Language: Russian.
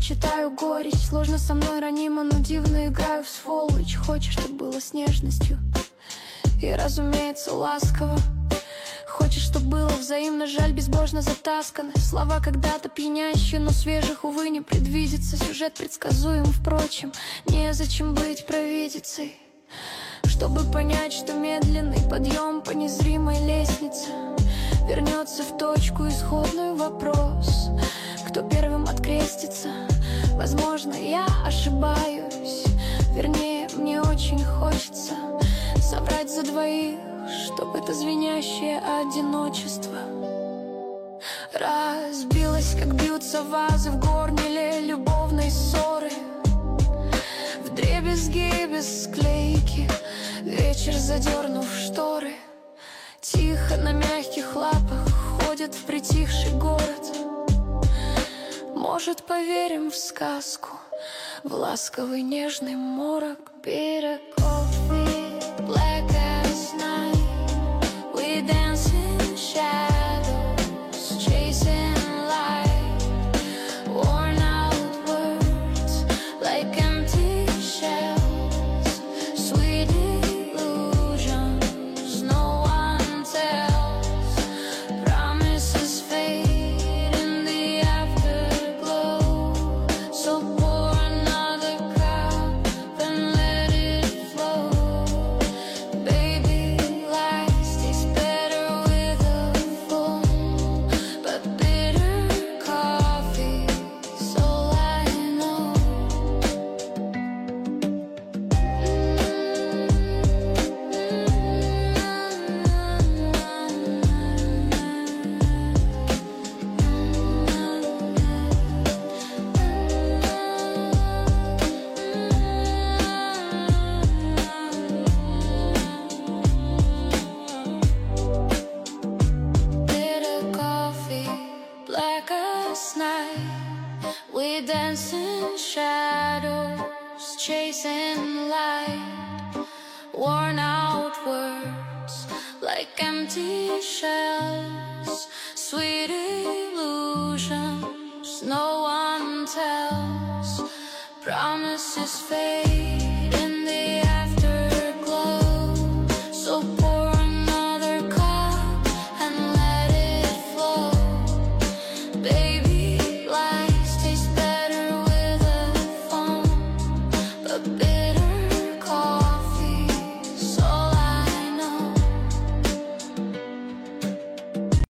читаю горечь. Сложно со мной ранимо, но дивно играю в сволочь. Хочешь, чтоб было с нежностью и, разумеется, ласково. Хочешь, чтоб было взаимно, жаль, безбожно затасканы. Слова когда-то пьянящие, но свежих, увы, не предвидится. Сюжет предсказуем, впрочем, незачем быть провидицей, чтобы понять, что медленный подъем по незримой лестнице вернется в точку исходную. Вопрос, кто первым открестится. Возможно, я ошибаюсь, вернее, мне очень хочется соврать за двоих, чтоб это звенящее одиночество разбилось, как бьются вазы в горниле любовной ссоры. Вдребезги без склейки, вечер задернув шторы. Тихо на мягких лапах ходит в притихший город. Может, поверим в сказку, в ласковый нежный морок. Bitter coffee, black as night. We dance in shadows, chasing light. Worn out words like empty shells. Sweet illusions no one tells. Promises fade in the afterglow. So pour another cup and let it flow. Baby, lies taste better with a full, but bitter coffee's all I know. Bitter coffee, black as night. We dance in shadows, chasing light. Worn out words like empty shells. Sweet illusions no one tells. Promises fade in the afterglow. So pour another cup and let it flow. Baby, lies taste better with a phone, but